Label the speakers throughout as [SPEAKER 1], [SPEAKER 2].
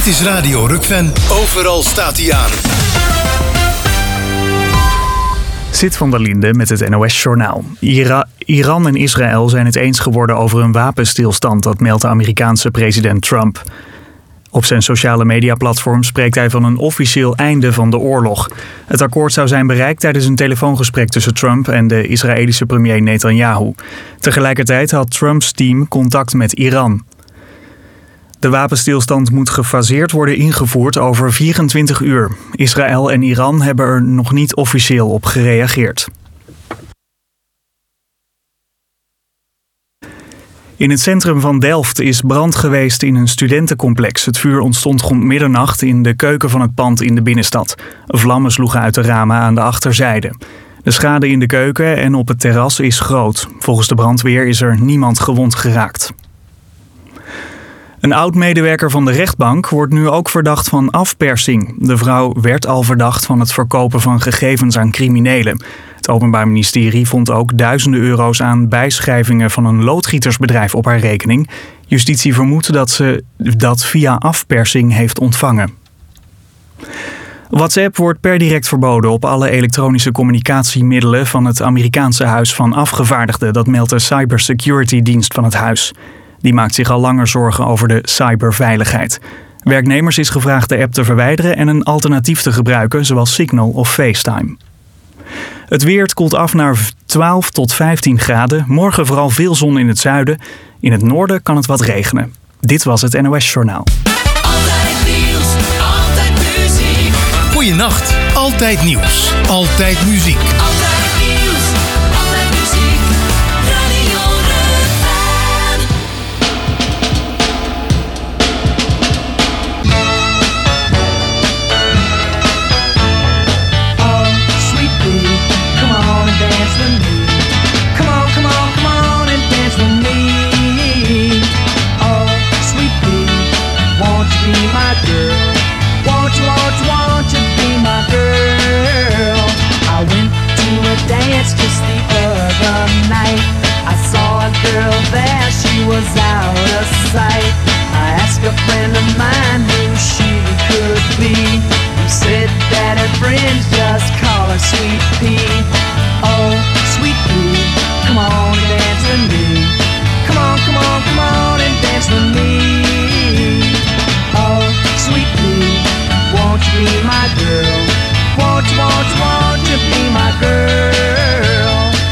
[SPEAKER 1] Dit is Radio Rukven. Overal staat hij aan.
[SPEAKER 2] Sid van der Linde met het NOS-journaal. Iran en Israël zijn het eens geworden over een wapenstilstand, dat meldt de Amerikaanse president Trump. Op zijn sociale mediaplatform spreekt hij van een officieel einde van de oorlog. Het akkoord zou zijn bereikt tijdens een telefoongesprek tussen Trump en de Israëlische premier Netanyahu. Tegelijkertijd had Trumps team contact met Iran. De wapenstilstand moet gefaseerd worden ingevoerd over 24 uur. Israël en Iran hebben er nog niet officieel op gereageerd. In het centrum van Delft is brand geweest in een studentencomplex. Het vuur ontstond rond middernacht in de keuken van het pand in de binnenstad. Vlammen sloegen uit de ramen aan de achterzijde. De schade in de keuken en op het terras is groot. Volgens de brandweer is er niemand gewond geraakt. Een oud-medewerker van de rechtbank wordt nu ook verdacht van afpersing. De vrouw werd al verdacht van het verkopen van gegevens aan criminelen. Het Openbaar Ministerie vond ook duizenden euro's aan bijschrijvingen van een loodgietersbedrijf op haar rekening. Justitie vermoedt dat ze dat via afpersing heeft ontvangen. WhatsApp wordt per direct verboden op alle elektronische communicatiemiddelen van het Amerikaanse Huis van Afgevaardigden. Dat meldt de cybersecurity-dienst van het huis. Die maakt zich al langer zorgen over de cyberveiligheid. Werknemers is gevraagd de app te verwijderen en een alternatief te gebruiken, zoals Signal of FaceTime. Het weer koelt af naar 12 tot 15 graden. Morgen vooral veel zon in het zuiden. In het noorden kan het wat regenen. Dit was het NOS-journaal.
[SPEAKER 3] Altijd nieuws, altijd muziek.
[SPEAKER 1] Goeienacht. Altijd nieuws. Altijd muziek.
[SPEAKER 3] Altijd nieuws, altijd muziek. Radio Rukven.
[SPEAKER 4] Oh, sweet pea, come on and dance with me. Come on, come on, come on and dance with me. Oh, sweet pea, won't you be my girl? Won't you be my girl? I went to a dance just the other night. I saw a girl there, she was out of sight. I asked a friend of mine who she could be. He said that her friends just call her Sweet Pea. Oh, Sweet Pea, come on and dance with me. Come on, come on, come on and dance with me. Oh, Sweet Pea, won't you be my girl? Won't you be my girl?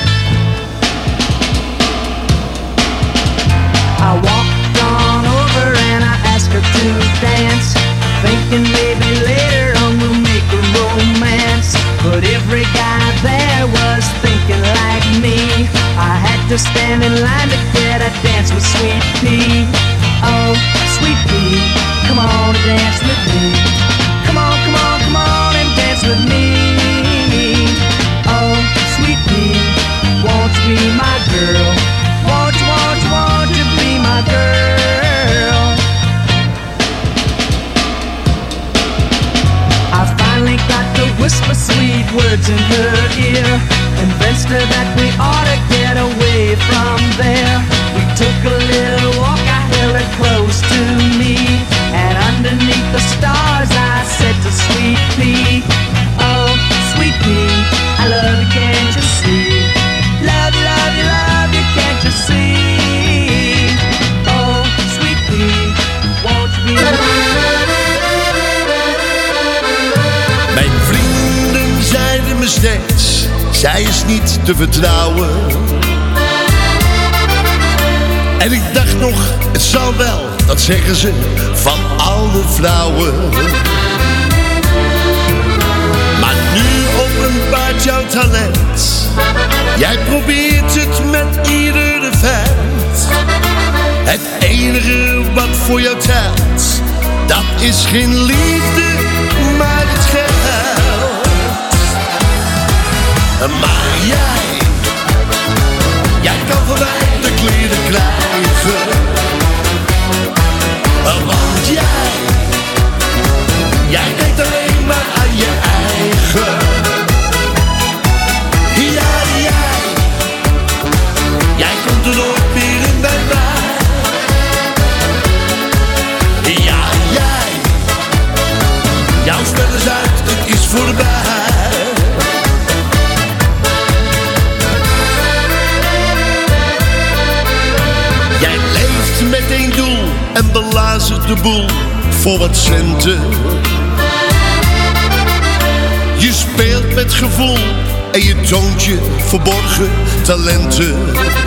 [SPEAKER 4] I walked on over and I asked her to dance, thinking maybe later on we'll make a romance. But every guy there was thinking like me. I had to stand in line to get a dance with Sweet Pea. Oh, Sweet Pea, come on and dance with me. Come on, come on, come on and dance with me. Oh, Sweet Pea, won't you be my girl? Won't you be my girl? I finally got to whisper sweet words in her ear, convinced her that we ought to get away from there. We took a little walk, I held her close to me, and underneath the stars I said to Sweet Pea, oh, Sweet Pea, I love you, can't you see? Love you, love you, love you, can't you see? Oh, Sweet Pea, won't you be
[SPEAKER 5] Mijn vrienden zeiden me steeds, zij is niet te vertrouwen. En ik dacht nog, het zal wel, dat zeggen ze van alle vrouwen. Maar nu openbaart jouw talent. Jij probeert het met iedere vent. Het enige wat voor jou telt, dat is geen liefde, maar het geld. Maar jij kan van mij de kleren krijgen. Want jij denkt alleen maar aan je eigen. Jij komt er nooit meer in bij mij. voorbij. Jij leeft met één doel en belazert de boel voor wat centen. Je speelt met gevoel en je toont je verborgen talenten.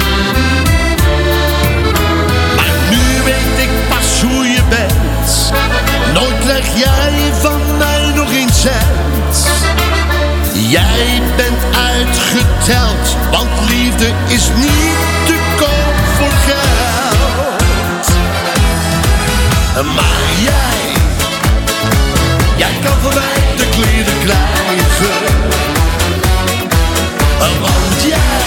[SPEAKER 5] Maar nu weet ik pas hoe je bent. Nooit krijg jij van mij nog een cent. Jij bent uitgeteld, want liefde is niet te koop voor geld. Maar jij kan van mij de kleren krijgen. Want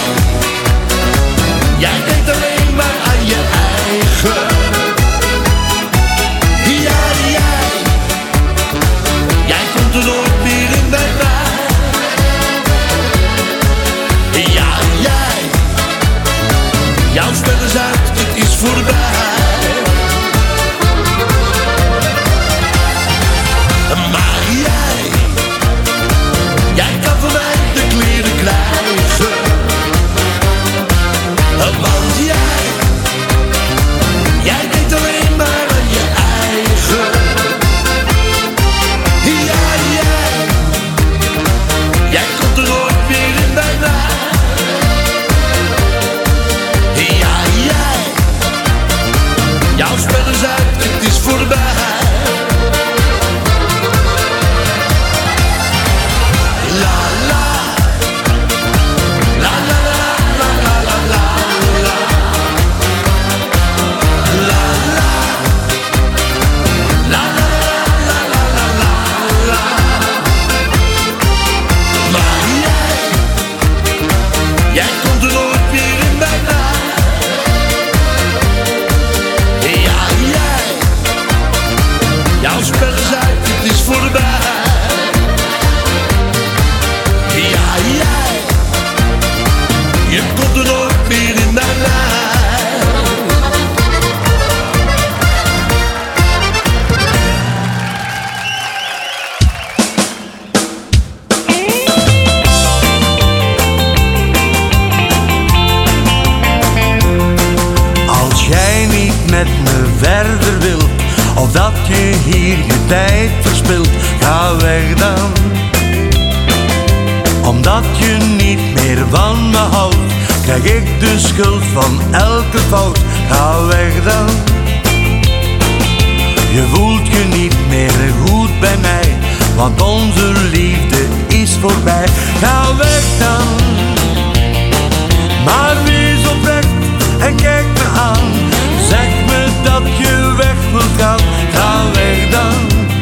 [SPEAKER 5] jij denkt alleen maar aan je eigen. Jij komt er nooit meer in bij mij. Ja, jouw spel is uit, het is voorbij. Maar jij kan van mij de kleren krijgen. Want jij denkt alleen maar aan je eigen. Jij komt er nooit meer in bij mij. Jouw spel is uit, het is voorbij. La la, la la la la la la la la, la la, la la la la la la. Maar jij komt er nooit meer in bij mij. Jouw spel is uit, het is voorbij. Je komt er nooit meer in bij mij.
[SPEAKER 6] Als jij niet met me verder wilt, of dat je hier je tijd verspilt, ga weg dan. Omdat je niet meer van me houdt, krijg ik de schuld van elke fout. Ga weg dan. Je voelt je niet meer goed bij mij, want onze liefde is voorbij. Ga weg dan. Maar wees oprecht en kijk me aan. Zeg me dat je weg wilt gaan. Ga weg dan.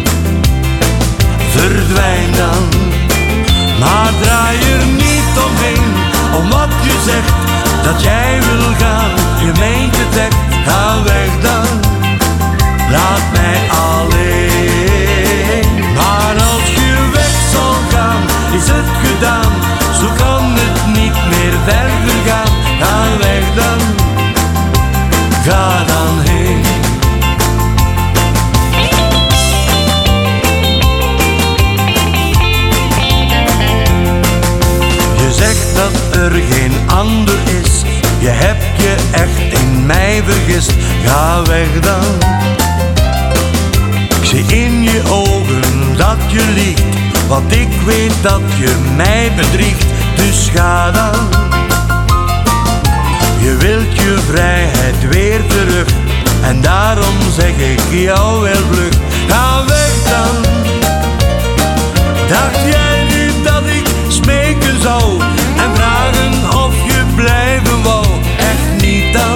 [SPEAKER 6] Verdwijn dan. Maar draai er niet omheen, om wat je zegt, dat jij wil gaan. Je meent het echt, ga weg dan. Laat mij alleen. Maar als je weg zal gaan, is het gedaan. Zo kan het niet meer verder gaan. Ga weg dan. Ga dan heen. Je zegt dat er geen ander is. Je hebt je echt in mij vergist. Ga weg dan. Ik zie in je ogen dat je liegt, want ik weet dat je mij bedriegt. Dus ga dan. Je wilt je vrijheid weer terug, en daarom zeg ik jou wel vlug. Ga weg dan. Dacht jij nu dat ik smeken zou en vragen of je blijven wou? Echt niet dan.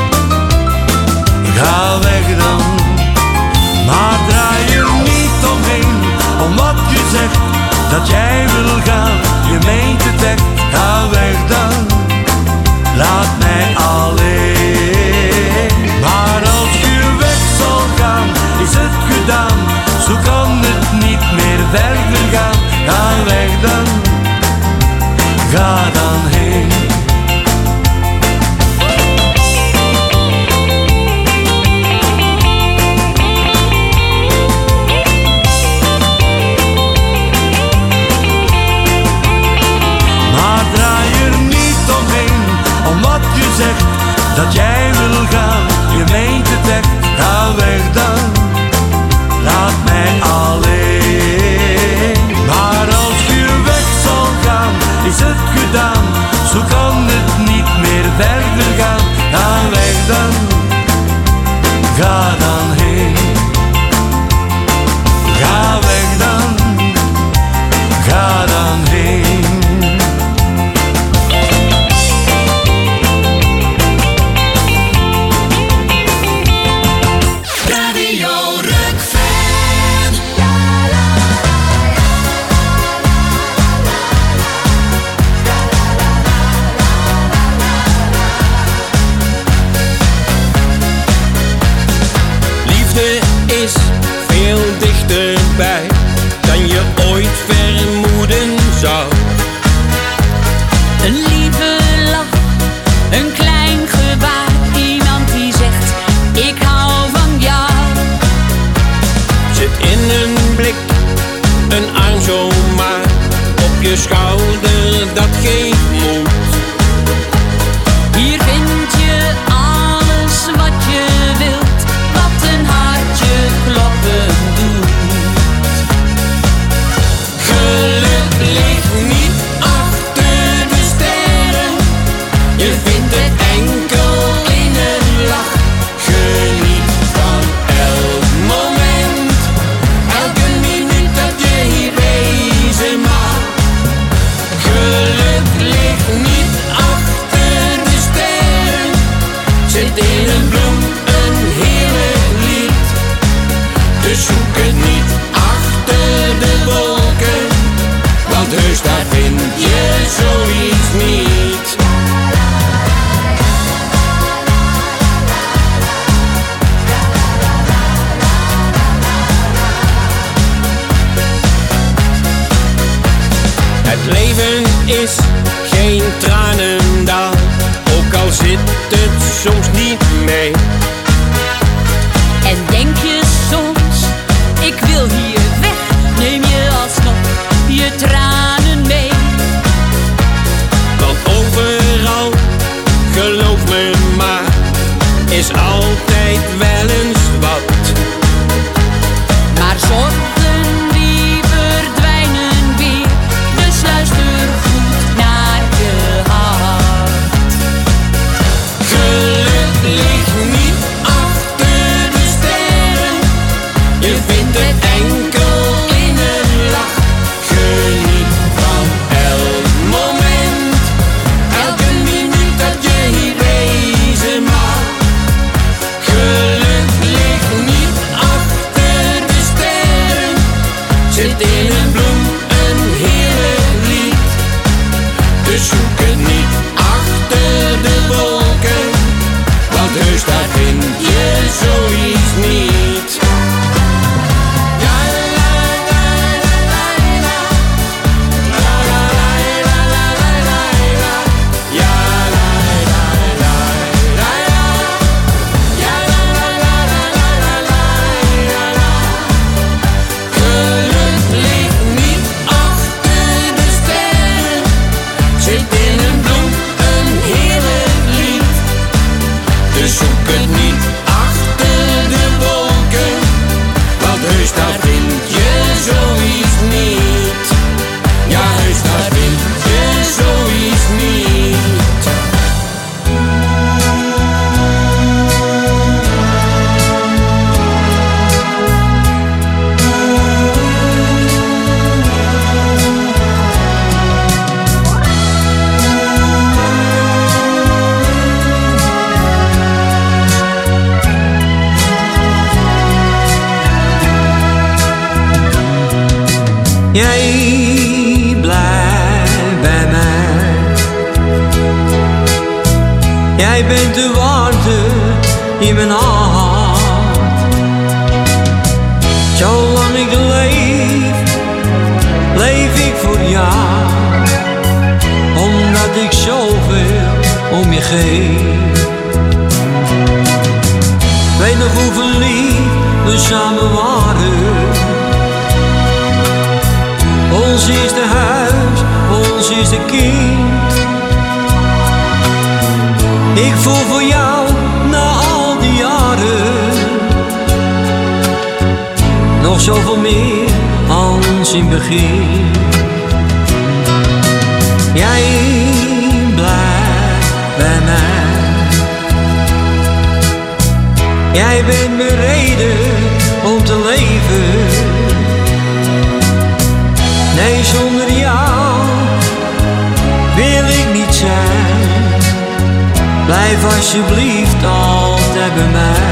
[SPEAKER 6] Ga weg dan. Maar draai er niet omheen, om wat je zegt, dat jij wil gaan. Je meent het echt, ga weg dan. Laat mij alleen. Maar als je weg zal gaan, is het gedaan. Zo kan het niet meer verder gaan. Ga weg dan. Ga dan heen.
[SPEAKER 7] veel dichterbij dan je ooit vermoeden zou.
[SPEAKER 3] Een lieve lach, een klein gebaar, iemand die zegt, ik hou van jou.
[SPEAKER 7] Zit in een blik, een arm zomaar, op je schouder, dat geeft moed.
[SPEAKER 3] Hier vind je alles wat je wilt, wat een hartje kloppen doet.
[SPEAKER 7] Geluk ligt niet achter de sterren, je vindt het enkel in een lach. Geniet van elk moment, elke minuut dat je hier wezen mag. Geluk ligt niet achter de sterren, zit in een bloem, een heerlijk lied. Dus zoek het niet achter de wolken, want heus daar vind je zoiets niet. Het leven is geen tranendal, ook al zit het soms niet mee.
[SPEAKER 3] En denk je soms, ik wil hier weg, neem je alsnog je tranen mee.
[SPEAKER 7] Want overal, geloof me maar, is altijd wel eens wat.
[SPEAKER 3] Maar zorgen die verdwijnen weer, dus luister goed naar je hart.
[SPEAKER 7] Geluk ligt niet achter de sterren, je vindt het enkel in een lach. Geniet van elk moment, elke minuut dat je hier wezen mag. Geluk ligt niet achter de sterren, zit in een bloem, een heerlijk lied. Dus zoek het niet achter de wolken, want heus daar vind je zoiets niet. Ja, la, la, la, la, la. La, la, la, la, la, la, la. Ja, la, la, la, la, la. Ja, la, la, la, la, la, la, la. Geluk ligt niet achter de sterren, zit in een bloem, een heerlijk lied. Dus zoek het niet achter de wolken, want heus daar vind je zoiets niet. Ja, heus daar vind je zoiets niet.
[SPEAKER 6] Jij blijft bij mij. Jij bent de warmte in mijn hart. Zolang ik leef, leef ik voor jou. Omdat ik zoveel om je geef. Weet nog hoe verliefd we samen waren. Ons eerste huis, ons eerste kind. Ik voel voor jou na al die jaren nog zoveel meer als in het begin. Jij blijft bij mij. Jij bent mijn reden om te leven. Nee, zonder jou wil ik niet zijn. Blijf alsjeblieft altijd bij mij.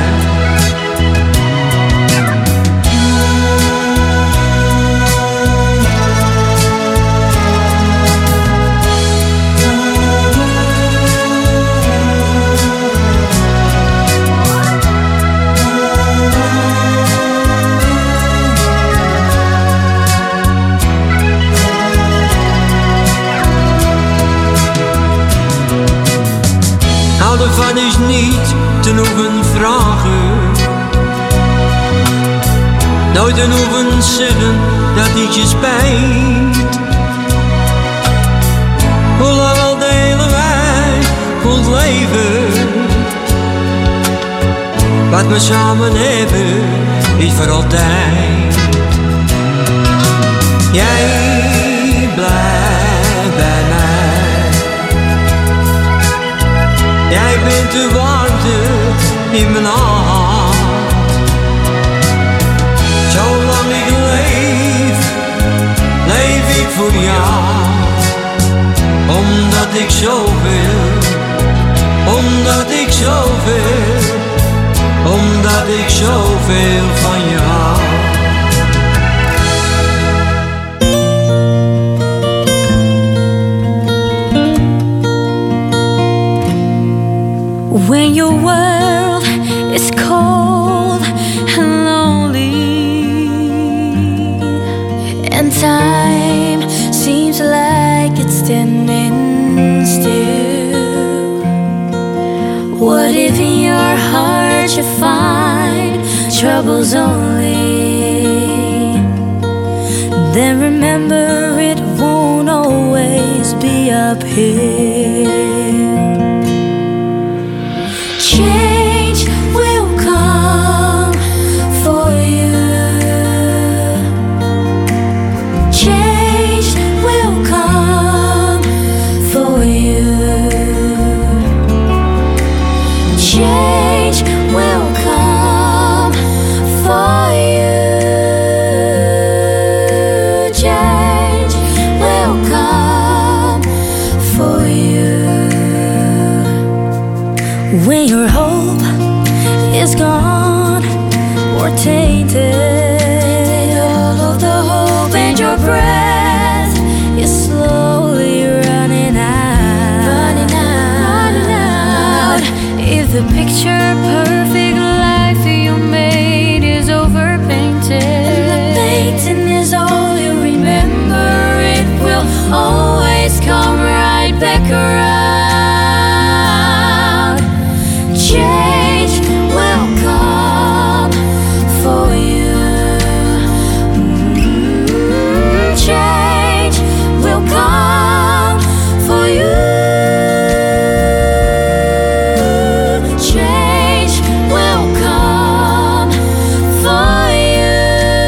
[SPEAKER 6] nooit een hoeven zeggen dat het je spijt. Hoe lang al delen wij ons leven? Wat we samen hebben is voor altijd. Jij blijft bij mij. Jij bent de warmte in mijn hart. Zolang ik leef, leef ik voor jou. Omdat ik zoveel, omdat ik zoveel, omdat ik zoveel van je hou.
[SPEAKER 3] When your world is cold and lonely, and time seems like it's standing still, what if in your heart you find troubles only? Then remember it won't always be uphill. Change will come for you. Change will come for you. Change will come for you. Change will come for you. When your hope is gone or tainted, all of the hope and your breath is slowly running out, running out. If the picture perfect life you made is overpainted, and the painting is all you remember, it will always come right back around. Change will come for you. Change will come for you. Change will come for you.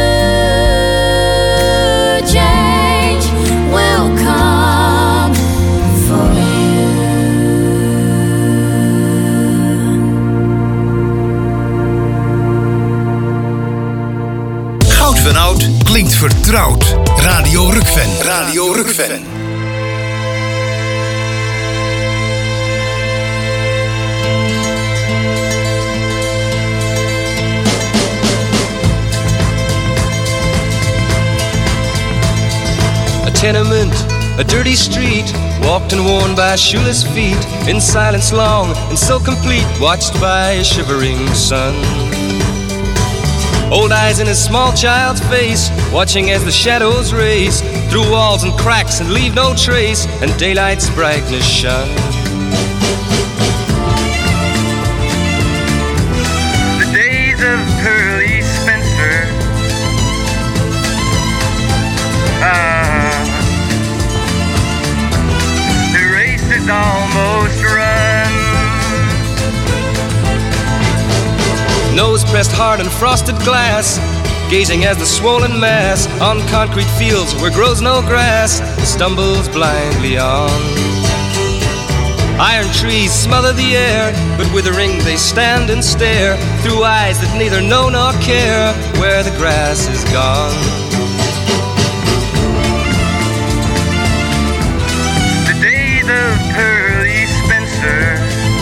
[SPEAKER 3] Change will come for you.
[SPEAKER 1] Goud van Oud klinkt vertrouwd. Radio Rukven. Radio Rukven.
[SPEAKER 8] A tenement, a dirty street, walked and worn by shoeless feet, in silence long and so complete, watched by a shivering sun. Old eyes in a small child's face, watching as the shadows race through walls and cracks and leave no trace, and daylight's brightness shone.
[SPEAKER 9] The days of Pearly Spencer, the race is almost run.
[SPEAKER 8] Nose pressed hard on frosted glass, gazing as the swollen mass on concrete fields where grows no grass stumbles blindly on. Iron trees smother the air, but withering they stand and stare through eyes that neither know nor care where the grass is gone.
[SPEAKER 9] The days of Pearly Spencer,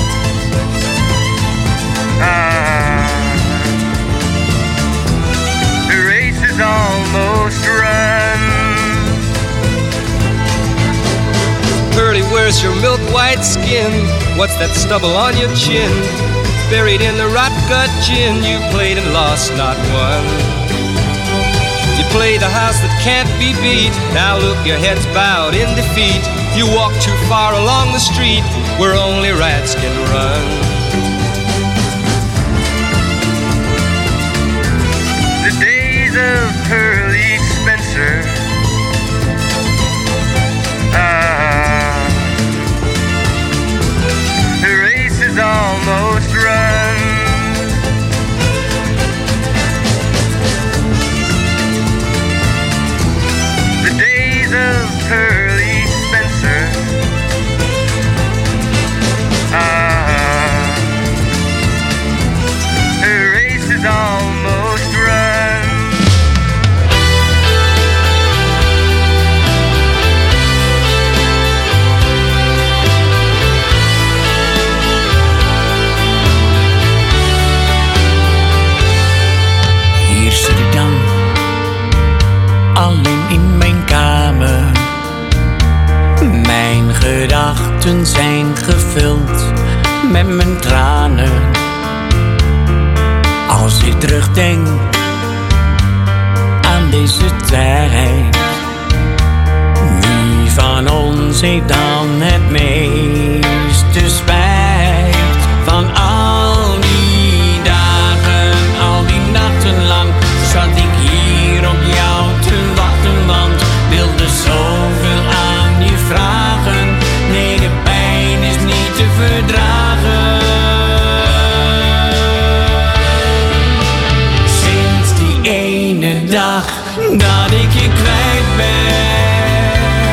[SPEAKER 9] the race is almost run.
[SPEAKER 8] Pearly, where's your milk white skin? What's that stubble on your chin? Buried in the rot gut gin, you played and lost not one. You played the house that can't be beat, now look, your head's bowed in defeat. You walk too far along the street where only rats can run.
[SPEAKER 9] The days of
[SPEAKER 10] nachten zijn gevuld met mijn tranen. Als ik terugdenk aan deze tijd, wie van ons heeft dan het meeste spijt? Van al die dagen, al die nachten lang, zat ik hier op jou te wachten, want wilde zoveel aan je vragen. Nee, de pijn is niet te verdragen. Sinds die ene dag dat ik je kwijt ben,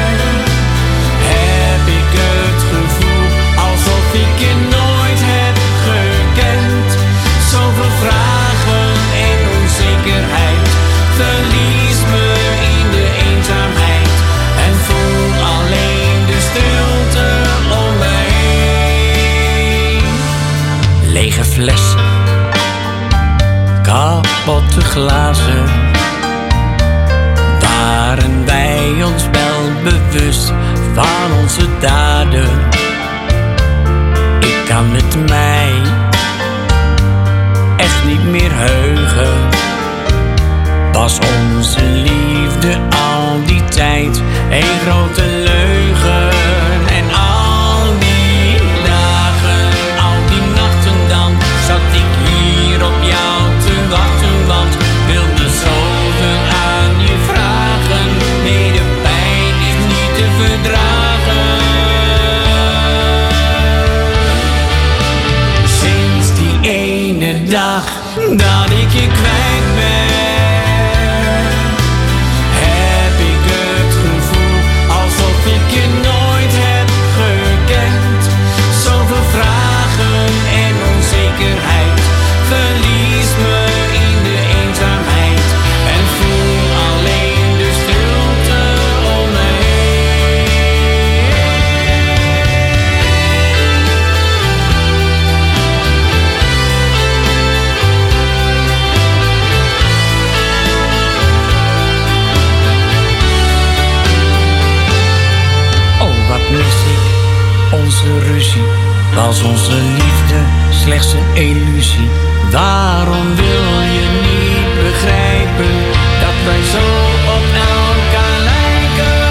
[SPEAKER 10] heb ik het gevoel alsof ik je nooit heb gekend. Zoveel vragen en onzekerheid, verlies me in de eenzaamheid en voel alleen de stilte om me heen. Lege flessen, kapotte glazen, waren wij ons wel bewust van onze daden? Ik kan het mij echt niet meer heugen. Was onze liefde al die tijd een grote leugen? En al die dagen, al die nachten dan, zat ik hier op jou te wachten, want wilde zoveel aan je vragen. Nee, de pijn is niet te verdragen. Sinds die ene dag dat ik je kwijt ben, heb ik het gevoel alsof ik je nooit heb gekend. Zoveel vragen en onzekerheid, verlies me in de eenzaamheid en voel alleen de stilte om me mis ik onze ruzie? Was onze liefde slechts een illusie? Waarom wil je niet begrijpen dat wij zo op elkaar lijken?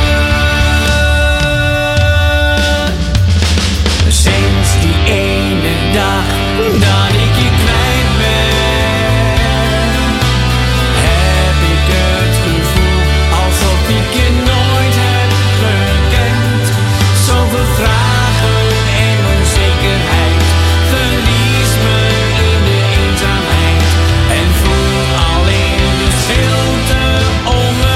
[SPEAKER 10] Sinds die ene dag dat ik je kwijt ben, heb ik het gevoel alsof ik je nooit heb gekend. Zoveel vragen en onzekerheid, verlies me in de eenzaamheid en voel alleen de stilte om me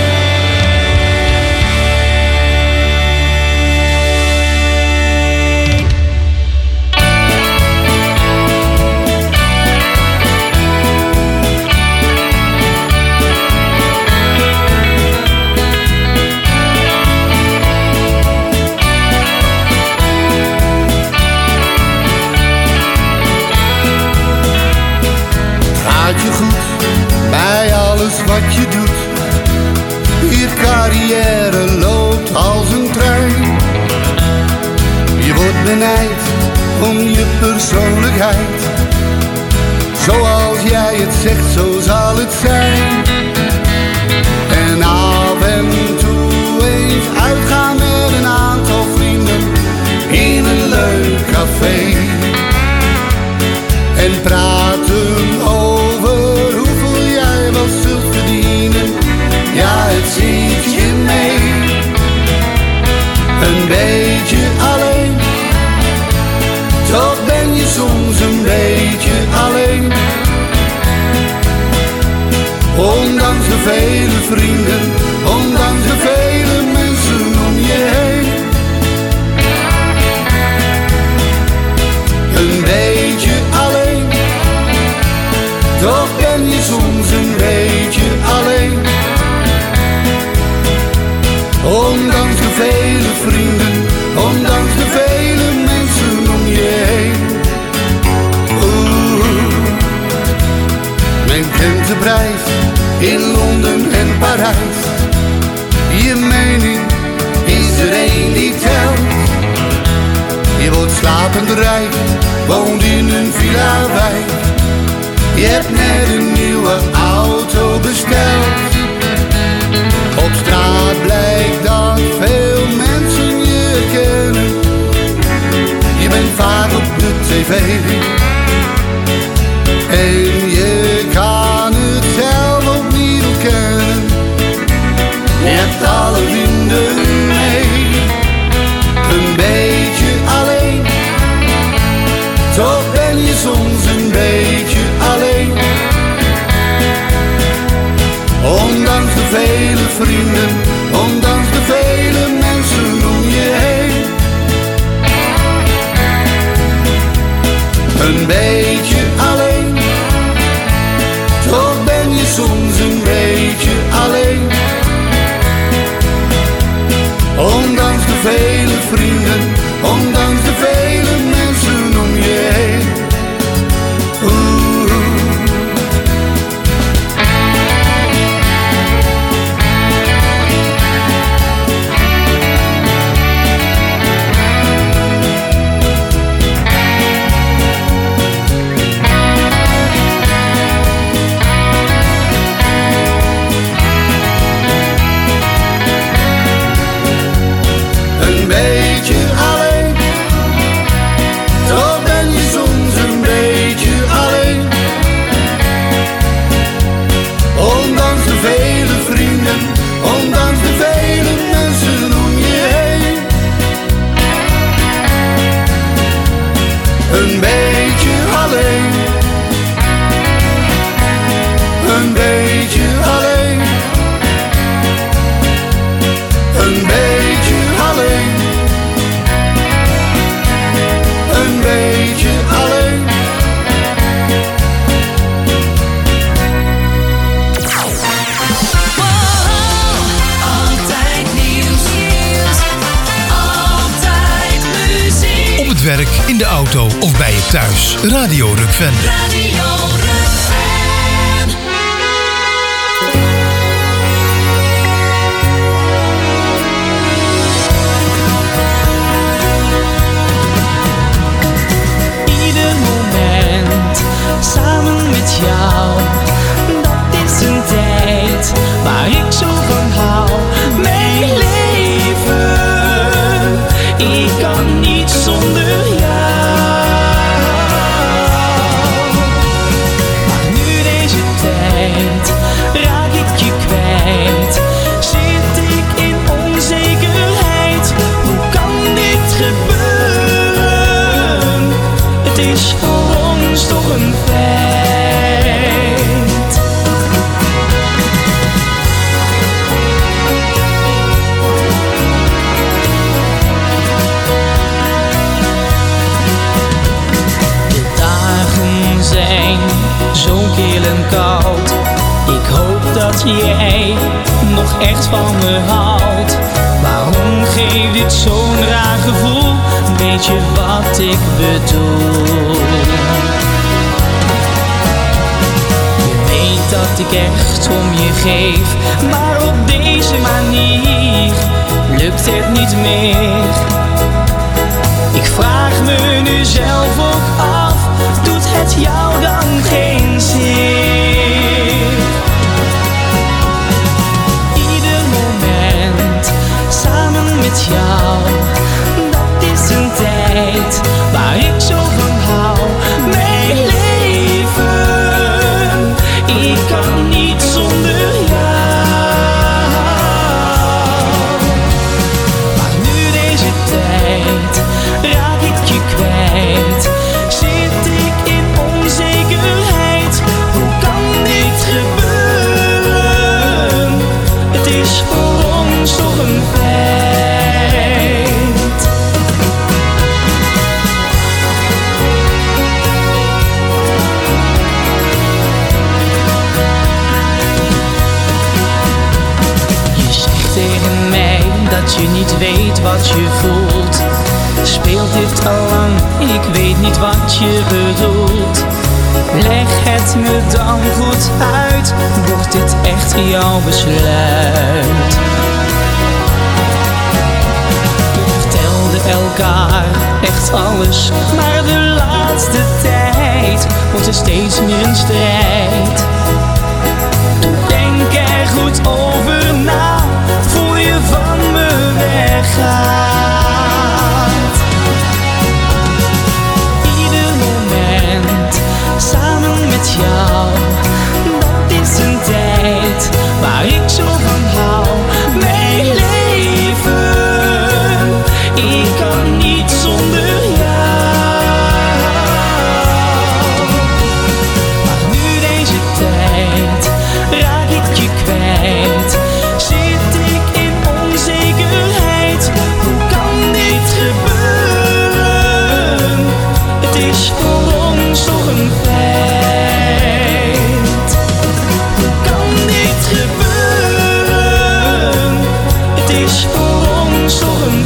[SPEAKER 5] Gaat je goed bij alles wat je doet? Je carrière loopt als een trein. Je wordt benijd om je persoonlijkheid. Zoals jij het zegt, zo zal het zijn. En af en toe eens uitgaan met een aantal vrienden in een leuk café. En praten over hoeveel jij wel zult verdienen. Ja, het zit je mee. Een beetje alleen, toch ben je soms een beetje alleen. Ondanks de vele vrienden, ondanks de vele mensen om je heen. Een beetje alleen, toch ben je soms een beetje alleen. Ondanks de vele vrienden, ondanks de vele mensen om je heen. Men kent de prijs in Londen en Parijs. Je mening is er één die telt.
[SPEAKER 11] Je wordt slapend rijk, woont in een villa-wijk. Je hebt net een nieuwe auto besteld. Op straat blijkt dat veel mensen je kennen. Je bent vaak op de tv. En je kan het zelf ook niet ontkennen. Je hebt alle vrienden mee. Een beetje alleen. Toch ben je soms een beetje alleen. Ondanks de vele vrienden, ondanks de vele mensen om je heen. Een beetje alleen. Toch ben je soms een beetje alleen. Ondanks de vele vrienden, ondanks de vele mensen om je heen. Een beetje alleen, toch ben je soms een beetje alleen. Ondanks de vele vrienden, ondanks de vele mensen om je heen. Een beetje alleen, een beetje alleen, een beetje alleen. Een beetje alleen.
[SPEAKER 7] Altijd nieuws. Altijd muziek.
[SPEAKER 1] Op het werk, in de auto of bij je thuis. Radio Rukven.
[SPEAKER 7] Radio Rukven.
[SPEAKER 12] Ieder moment samen met jou, dat is een tijd waar ik zo van hou. Mijn leven, ik kan niet zonder jou. Maar nu deze tijd raak ik je kwijt, zit ik in onzekerheid. Hoe kan dit gebeuren? Het is voor ons toch een feit. De dagen zijn zo kil en koud. Ik hoop dat jij nog echt van me houdt. Waarom geeft dit zo'n raar gevoel? Weet je wat ik bedoel? Je weet dat ik echt om je geef, maar op deze manier lukt het niet meer. Ik vraag me nu zelf ook af, doet het jou dan geen zeer? Ieder moment samen met jou, dat is een tijd waar ik zo van hou. Mijn leven, ik kan niet zonder jou. Maar nu deze tijd raak ik je kwijt, zit ik in onzekerheid. Hoe kan dit gebeuren? Het is voor ons toch een feit. Je zegt tegen mij dat je niet weet wat je voelt. Speelt dit al lang, ik weet niet wat je bedoelt. Leg het me dan goed uit, wordt dit echt jouw besluit? We vertelden elkaar echt dacht alles, maar de laatste tijd wordt er steeds meer een strijd. Denk er goed over na, voor je van me weggaat. Ieder moment samen met jou, dat is een tijd waar ik zo van hou. Mijn leven, ik kan niet zonder jou. Maar nu deze tijd raak ik je kwijt, zit ik in onzekerheid. Hoe kan dit gebeuren? Het is voor ons toch een feit. Hoe kan dit gebeuren? Het is voor ons toch een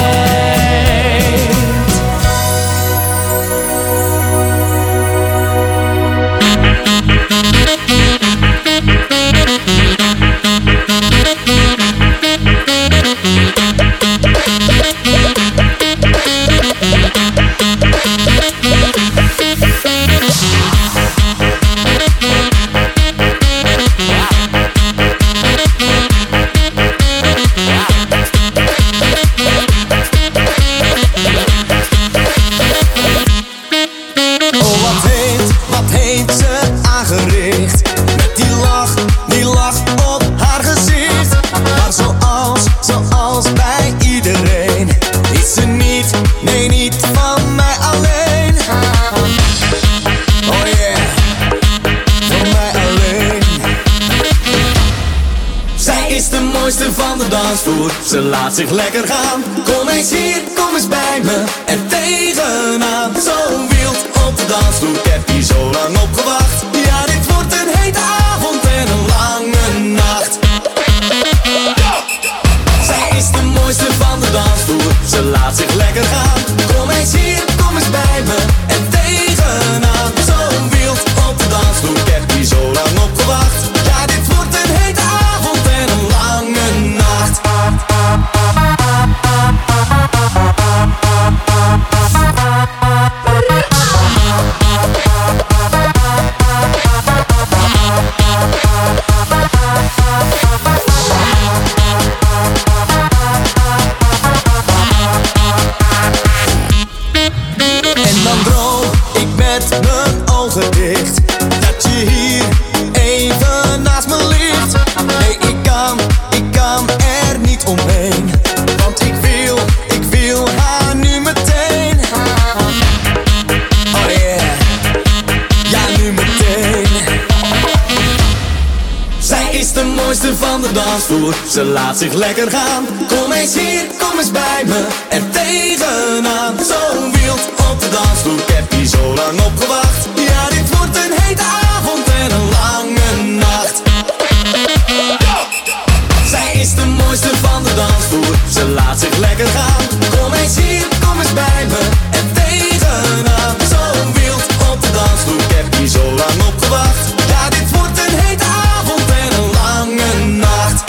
[SPEAKER 13] Ze laat zich lekker gaan. Kom eens hier, kom eens bij me en tegenaan. Zo wild op de dansvloer, ik heb hier zo lang op gewacht. Ja, dit wordt een hete avond en een lange nacht. Zij is de mooiste van de dansvloer. Ze laat zich lekker gaan. Kom eens hier, kom eens bij me en tegenaan. Zo wild op de dansvloer, ik heb hier zo lang op gewacht. Ja, dit wordt een hete avond en een lange nacht. En dan droom ik met mijn ogen dicht dat je hier even naast me ligt. Nee, ik kan er niet omheen, want ik wil haar nu meteen. Oh yeah, ja nu meteen. Zij is de mooiste van de dansvloer. Ze laat zich lekker gaan. Kom eens hier, kom eens bij me en tegenaan. Zo wild op de dansvloer, ik heb hier zo lang op gewacht. Ja, dit wordt een hete avond en een lange nacht. Zij is de mooiste van de dansvloer. Ze laat zich lekker gaan. Kom eens hier, kom eens bij me en tegenaan. Zo wild op de dansvloer, ik heb hier zo lang op gewacht. Ja, dit wordt een hete avond en een lange nacht.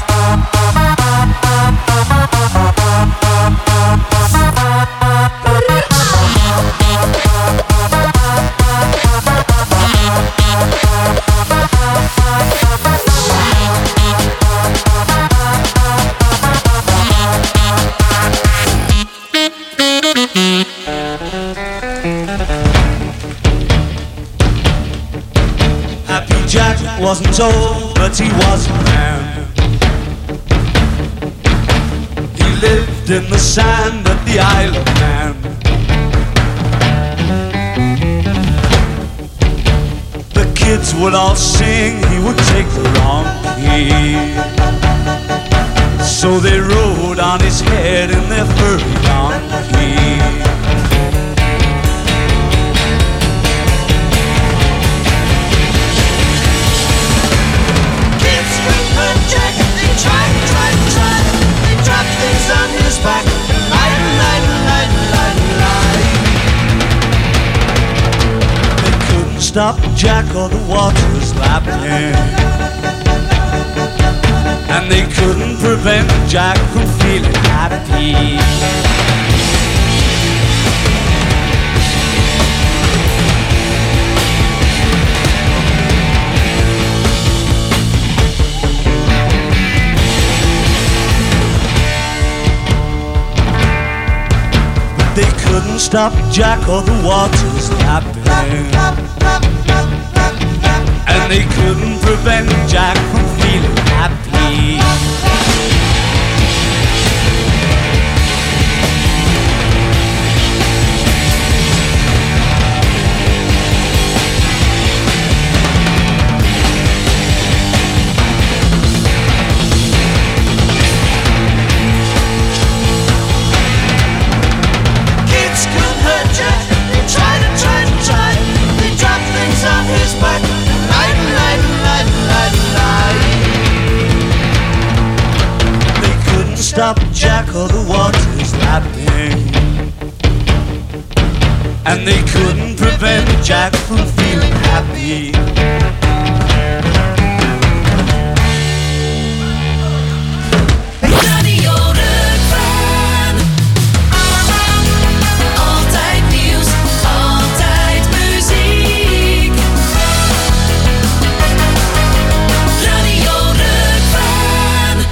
[SPEAKER 6] Happy Jack wasn't old, but he was a man. He lived in the sand at the Isle of Man. The kids would all sing, he would take the wrong key. So they rode on his head in their furry donkey. Stop Jack or the water's lapping, and they couldn't prevent Jack from feeling happy. stop Jack or the water's lapping. And they couldn't prevent Jack from feeling happy. Stop Jack or the water's lapping. And they couldn't prevent Jack from feeling happy.
[SPEAKER 7] Radio Rukven. Altijd nieuws, altijd muziek. Radio Rukven.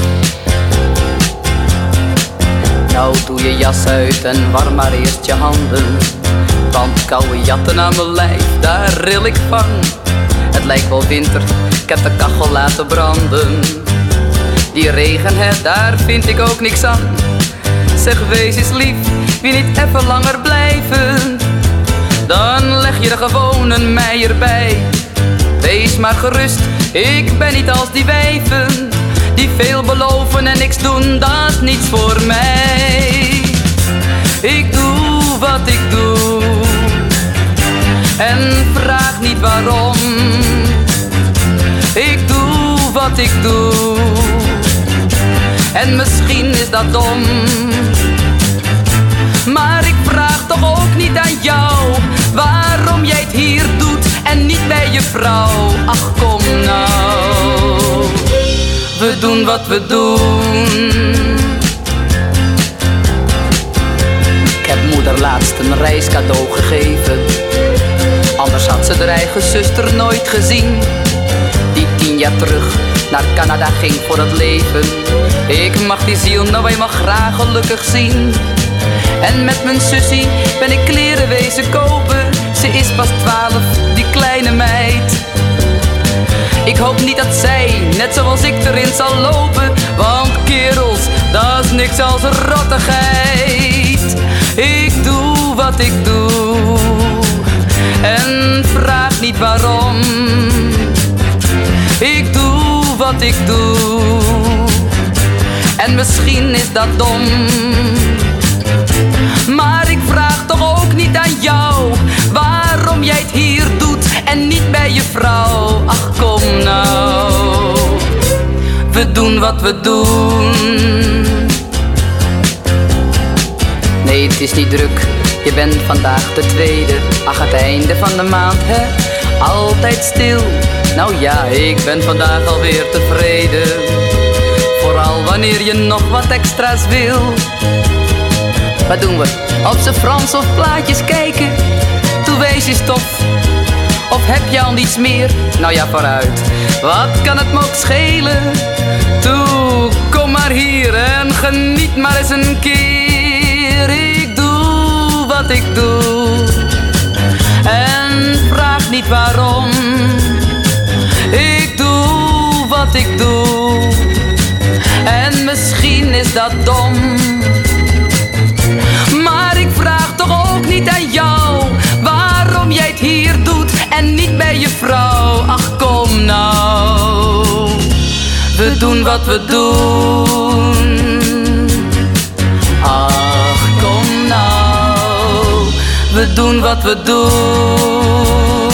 [SPEAKER 14] Nou doe je jas uit en warm maar eerst je handen. Want koude jatten aan mijn lijf, daar ril ik van. Het lijkt wel winter, ik heb de kachel laten branden. Die regen, hè, daar vind ik ook niks aan. Zeg, wees eens lief, wil niet even langer blijven? Dan leg je er gewoon een mei erbij. Wees maar gerust, ik ben niet als die wijven die veel beloven en niks doen, dat niets voor mij. Ik doe wat ik doe en vraag niet waarom. Ik doe wat ik doe en misschien is dat dom. Maar ik vraag toch ook niet aan jou waarom jij het hier doet en niet bij je vrouw. Ach, kom nou, we doen wat we doen. Ik heb moeder laatst een reiscadeau gegeven. Anders had ze haar eigen zuster nooit gezien, die 10 jaar terug naar Canada ging voor het leven. Ik mag die ziel nou eenmaal graag gelukkig zien. En met mijn sussie ben ik kleren wezen kopen. Ze is pas 12, die kleine meid. Ik hoop niet dat zij, net zoals ik, erin zal lopen. Want kerels, dat is niks als rottigheid. Ik doe wat ik doe en vraag niet waarom. Ik doe wat ik doe en misschien is dat dom. Maar ik vraag toch ook niet aan jou waarom jij het hier doet en niet bij je vrouw. Ach, kom nou, we doen wat we doen. Nee, het is niet druk, je bent vandaag de tweede. Ach, het einde van de maand, hè, altijd stil. Nou ja, ik ben vandaag alweer tevreden. Vooral wanneer je nog wat extra's wil. Wat doen we? Op z'n Frans of plaatjes kijken? Toe wees je stof. Of heb je al niets meer? Nou ja, vooruit. Wat kan het me ook schelen? Toe, kom maar hier en geniet maar eens een keer. Ik doe wat ik doe en vraag niet waarom. Ik doe wat ik doe en misschien is dat dom. Maar ik vraag toch ook niet aan jou waarom jij het hier doet en niet bij je vrouw. Ach, kom nou, we doen wat we doen. Ach, kom nou, we doen wat we doen.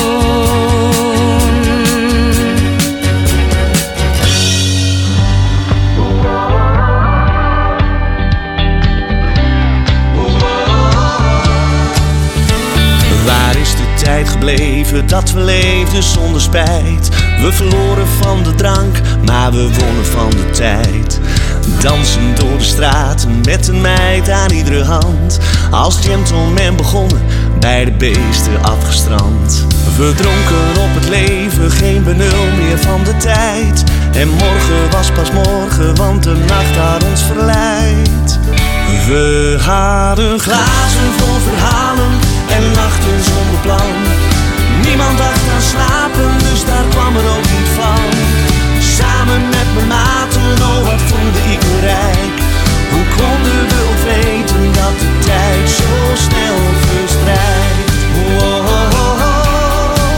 [SPEAKER 6] Waar is de tijd gebleven dat we leefden zonder spijt? We verloren van de drank, maar we wonnen van de tijd. Dansen door de straten met een meid aan iedere hand. Als gentleman begonnen, bij de beesten afgestrand. We dronken op het leven, geen benul meer van de tijd. En morgen was pas morgen, want de nacht had ons verleid. We hadden glazen vol verhalen en nachten zonder plan. Niemand dacht aan slapen, dus daar kwam er ook niet van. Samen met mijn maten, oh wat voelde ik me rijk. Hoe konden we ook weten dat de tijd zo snel verstrijkt? Oh, oh, oh, oh.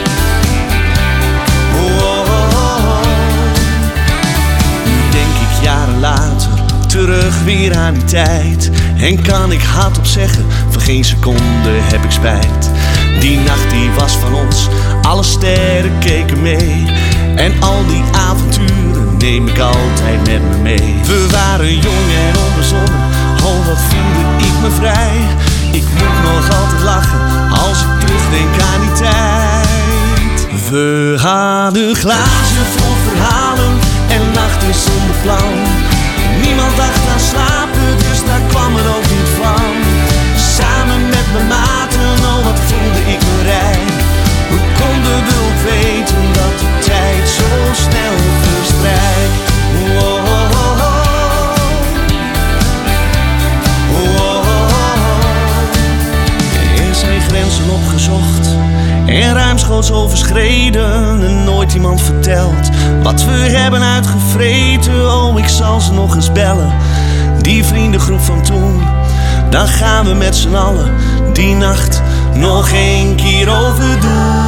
[SPEAKER 6] Oh, oh, oh. Nu denk ik jaren later terug weer aan die tijd. En kan ik hardop zeggen, voor geen seconde heb ik spijt. Die nacht die was van ons, alle sterren keken mee. En al die avonturen neem ik altijd met me mee. We waren jong en onbezonnen, oh wat voelde ik me vrij. Ik moet nog altijd lachen, als ik terugdenk aan die tijd. We hadden glazen vol verhalen en nachten zonder plan. Niemand dacht aan slapen, dus daar kwam er ook niet van. Samen met mijn maten, oh wat voelde ik me rijk. Hoe konden we ook weten dat de tijd zo snel verstrijkt? Oh, oh, oh, oh. Oh, oh, oh. Er zijn grenzen opgezocht en ruimschoots overschreden en nooit iemand vertelt wat we hebben uitgevreten. Oh, ik zal ze nog eens bellen, die vriendengroep van toen. Dan gaan we met z'n allen die nacht nog een keer overdoen.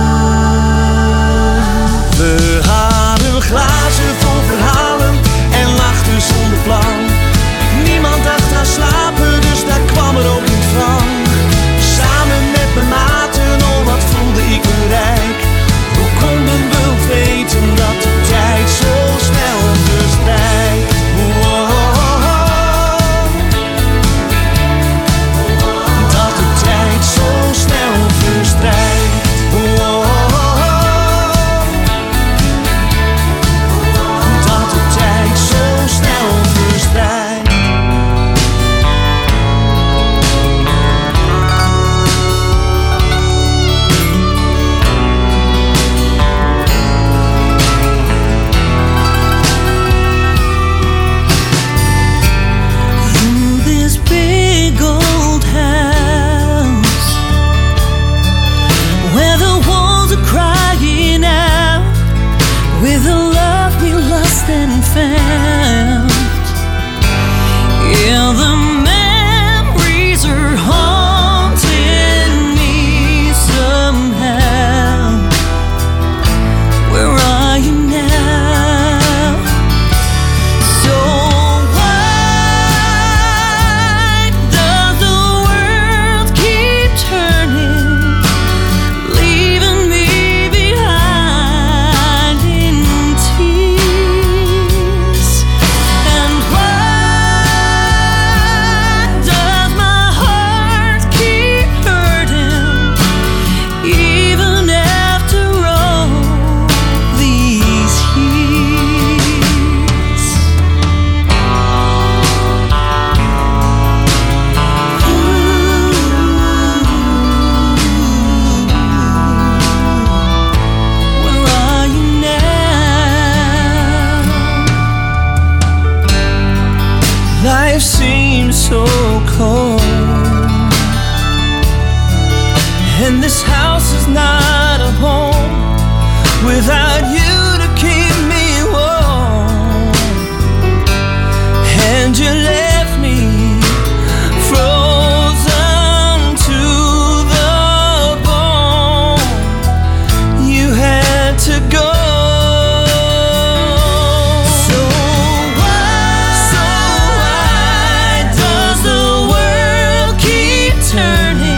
[SPEAKER 6] We hadden glazen vol verhalen en nachten zonder plan. Niemand dacht aan slapen, dus daar kwam er ook niet van. Samen met mijn maten, oh wat voelde ik me rijk. Hoe konden we ook weten dat de tijd zo snel verstrijkt? Oh, oh, oh, oh. Dat de tijd zo snel verstrijkt. Oh, oh, oh, oh. Dat de tijd zo snel verstrijkt.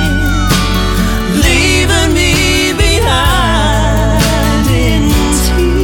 [SPEAKER 3] Leaving me behind in tears.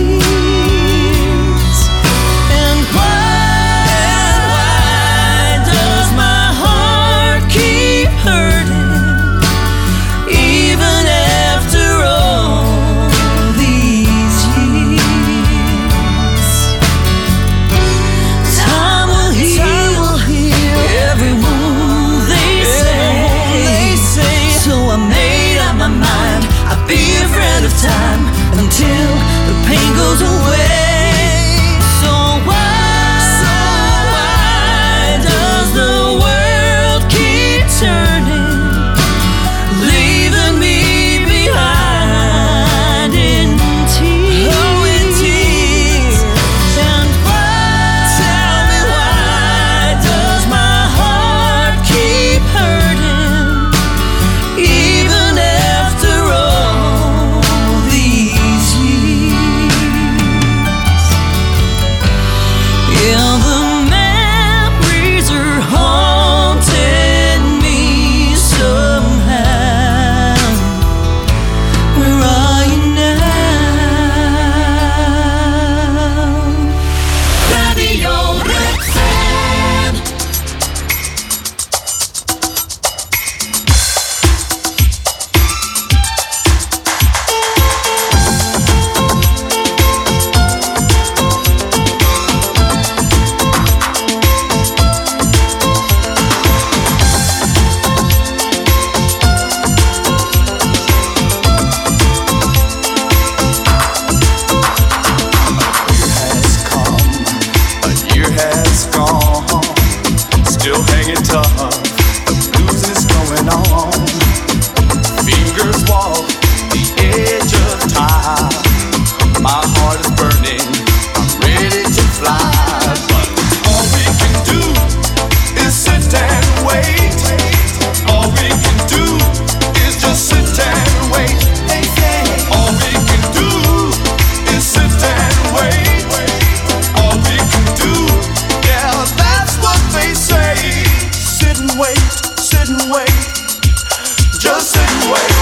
[SPEAKER 15] strong, still hanging tough. The blues is going on. Fingers walk the edge of time. My heart is burning, I'm ready to fly. But all we can do is sit and wait. All we can do is just sit and wait. They say all we can do is sit and wait. All we can do, yeah, that's what they say. Sit and wait, sit and wait. Just sit and wait.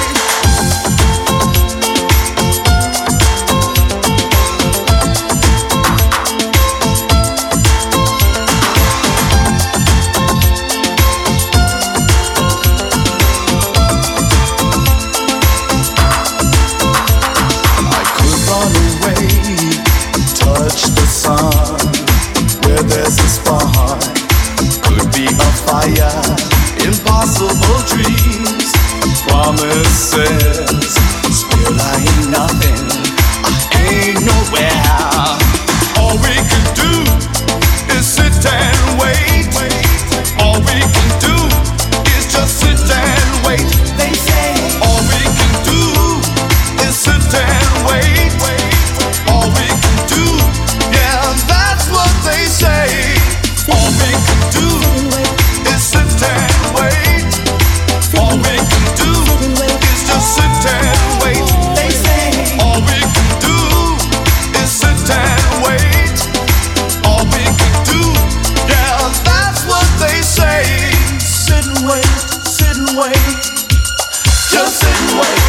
[SPEAKER 15] Impossible dreams, promises. Still I ain't nothing, I ain't nowhere. All we can do is sit and wait. All we can do is just sit and wait. They say all we can do is sit and wait. All we can do, yeah, that's what they say. All we can do is sit and wait. All we can do is just sit and wait. They say all we can do is sit and wait. All we can do, yeah, that's what they say. Sit and wait, sit and wait. Just sit and wait.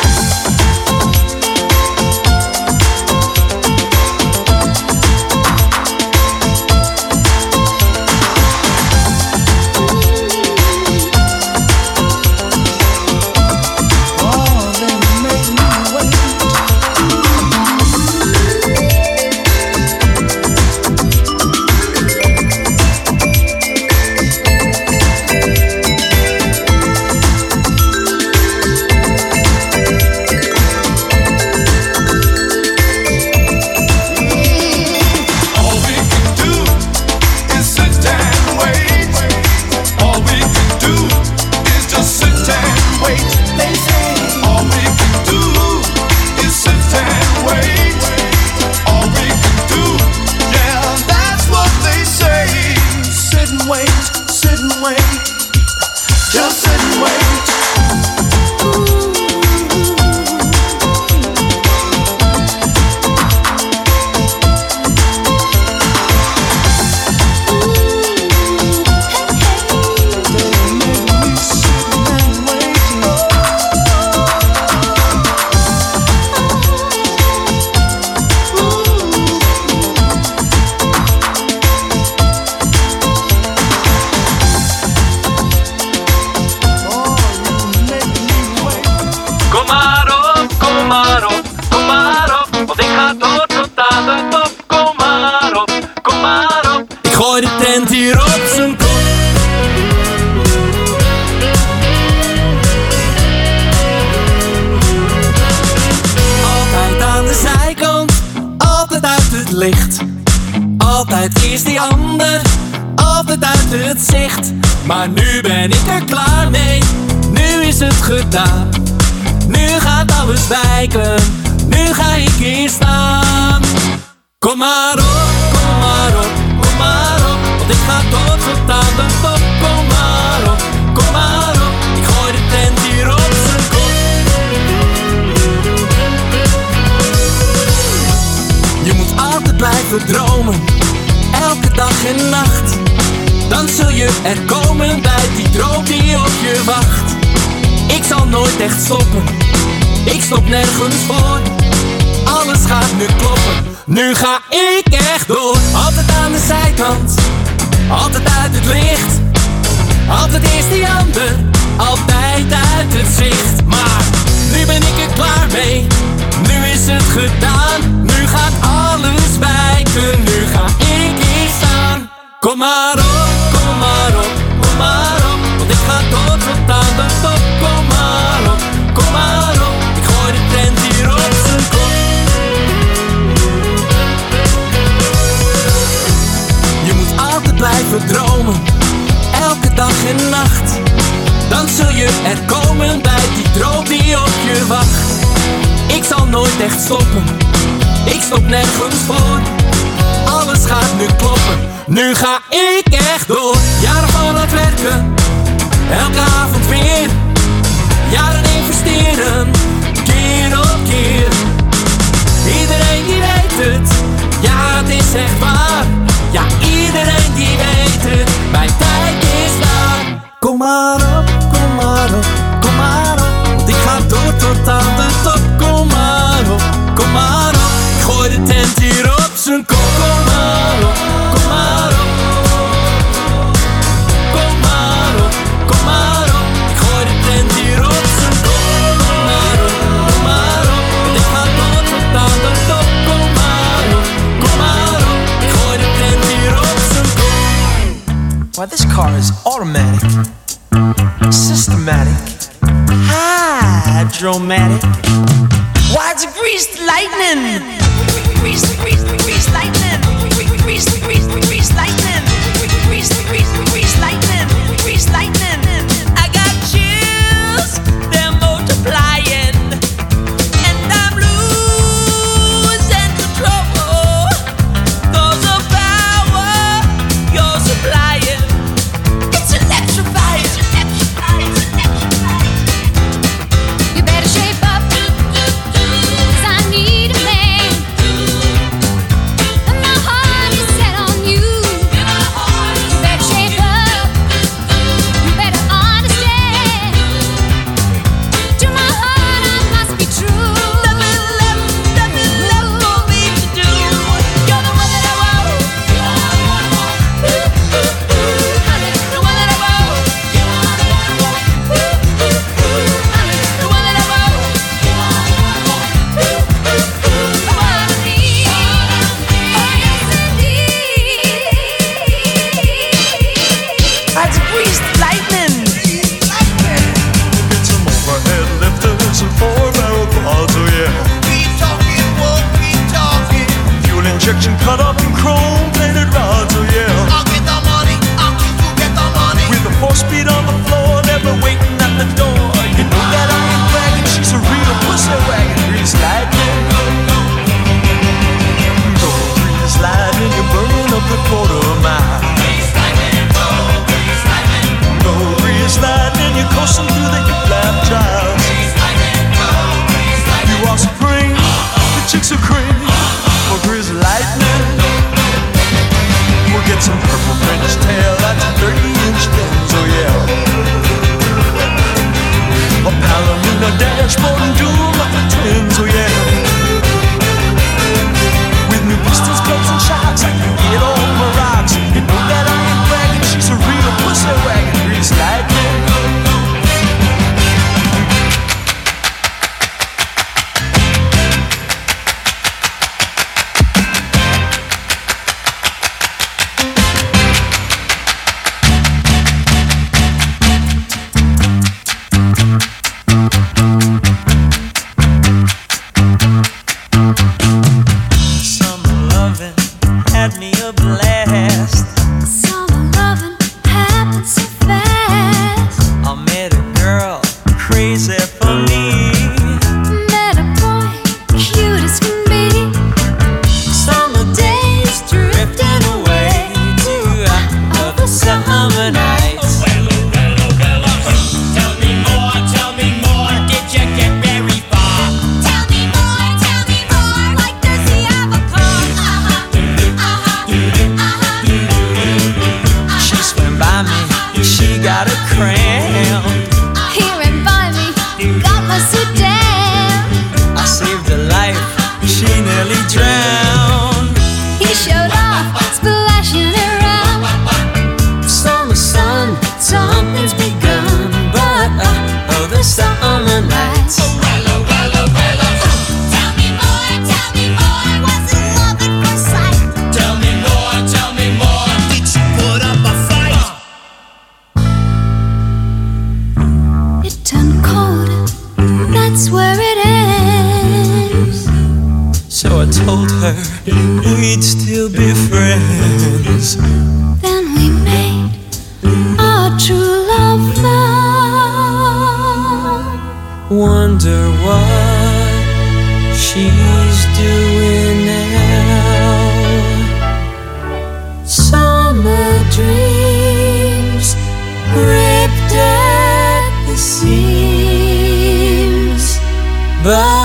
[SPEAKER 16] Altijd is die ander, altijd uit het zicht. Maar nu ben ik er klaar mee, nu is het gedaan. Nu gaat alles wijken, nu ga ik hier staan. Kom maar op, kom maar op, kom maar op. Want ik ga tot aan de top. Kom maar op, kom maar op. Ik gooi de tent hier op zijn kop. Je moet altijd blijven dromen, elke dag en nacht. Dan zul je er komen bij die droom die op je wacht. Ik zal nooit echt stoppen, ik stop nergens voor. Alles gaat nu kloppen, nu ga ik echt door. Altijd aan de zijkant, altijd uit het licht. Altijd is die ander, altijd uit het zicht. Maar nu ben ik er klaar mee, nu is het gedaan. Nu gaat alles wijken, nu ga ik hier staan. Kom maar op, kom maar op, kom maar op. Want ik ga tot aan de top. Kom maar op, kom maar op. Ik gooi de tent hier op zijn kop. Je moet altijd blijven blijven dromen, elke dag en nacht, dan zul je er komen bij die droom die op je wacht. Ik zal nooit echt stoppen, ik stop nergens voor. Alles gaat nu kloppen, nu ga ik echt door. Jaren van het werken, elke avond weer. Jaren investeren, keer op keer. Iedereen die weet het, ja het is echt waar. Ja iedereen die weet het, mijn tijd is daar. Kom maar op, kom maar op, kom maar op. Want ik ga door tot aan de top. Kom maar op, kom maar op. Ik gooi de tent hier op zijn kop. Kom maar op, kom maar op. Kom maar op, kom maar op. Ik gooi de tent hier op zijn kop. Kom maar op, kom maar op. Want ik ga door tot aan de top. Kom maar op, kom maar op. Ik gooi de tent hier op zijn kop.
[SPEAKER 17] Why, this car is automatic, systematic, hydromatic. Why, it's greased lightning. Greased lightning. Greased lightning. Greased lightning. Greased lightning. I got chills, they're multiplying, and I'm losing control. 'Cause the power you're supplying, it's electrifying.
[SPEAKER 3] You better shape up, 'cause I need a man. And my heart is set on you. You better shape up, you better understand. To my heart I must be true. Nothing left for me to do. You're the one that I want. The one that I want. The one that I want.
[SPEAKER 17] That's greased lightning.
[SPEAKER 6] Get some overhead lifters and 4-barrel quads, oh yeah.
[SPEAKER 15] Keep talking, won't keep talking.
[SPEAKER 6] Fuel injection cut up in chrome plated rods, oh yeah.
[SPEAKER 15] I'll get the money, I'll keep you get the money.
[SPEAKER 6] With a 4-speed on the floor, never waiting at the door. You know that I ain't bragging, she's a real pussy wagon. Grease lightning. Go grease lightning, you're burning up the quarter mile. Go grease lightning, you're coursing through the hip lap trials. You are supreme, the chicks are cream. For grease lightning, we'll get some purple French tail, that's 30-inch fins, oh yeah. A Palomino dashboard and dual muffin twins, oh yeah. With new pistons, clubs and shocks, I can get all my rocks. You know that I ain't bragging, she's a real pussy wagon. Grease lightning. Summer loving had me a blast.
[SPEAKER 3] Summer loving happens so fast.
[SPEAKER 6] I met a girl crazy for me.
[SPEAKER 3] Met a boy, cute as can be.
[SPEAKER 6] Summer days drifting away to other summer nights.
[SPEAKER 7] Tell me more, did you get very far?
[SPEAKER 3] Tell me more, like does he have a car?
[SPEAKER 6] She swam by me, she got a cramp.
[SPEAKER 3] Here and by me, got my suit down.
[SPEAKER 6] I saved her life, she nearly drowned.
[SPEAKER 3] He showed off, splashing around.
[SPEAKER 6] Summer sun, something's begun, but other summer nights.
[SPEAKER 3] Tell me more, was it love at first sight?
[SPEAKER 7] Tell me more, did you put up a fight?
[SPEAKER 3] It turned cold, that's where it ends.
[SPEAKER 6] So I told her we'd still be friends.
[SPEAKER 3] Then we seems, but